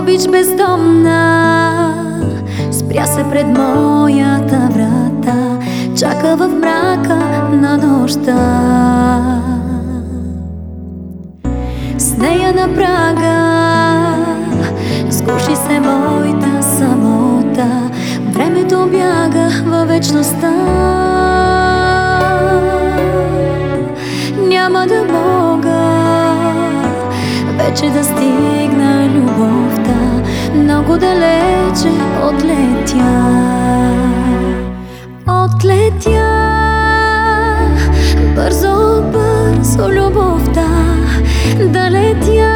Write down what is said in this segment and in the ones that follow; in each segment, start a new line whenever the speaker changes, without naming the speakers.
Обич бездомна спря се пред моята врата, чака в мрака на нощта. С нея на прага сгуши се моята самота, времето бяга във вечността. Няма да мога вече да стигна любовта, много далече отлетя. Отлетя бързо, бързо любовта да летя.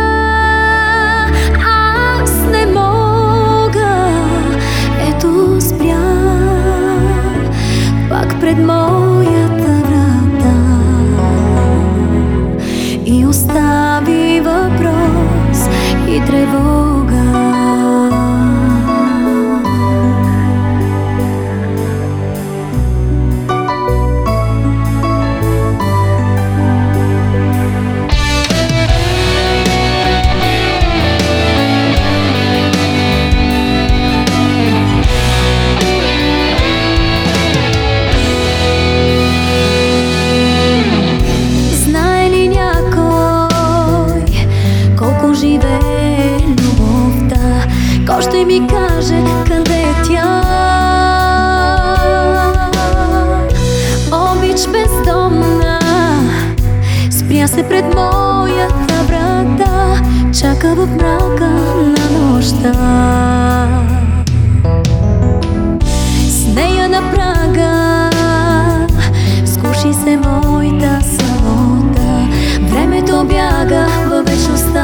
Аз не мога, ето спря пак пред моята врата и остави въпрос и тревога. Живее любовта, кой ще ми каже къде е тя? Обич бездомна спря се пред моята врата, чака в мрака на нощта. С нея на прага скуши се моята самота, времето бяга във вечността.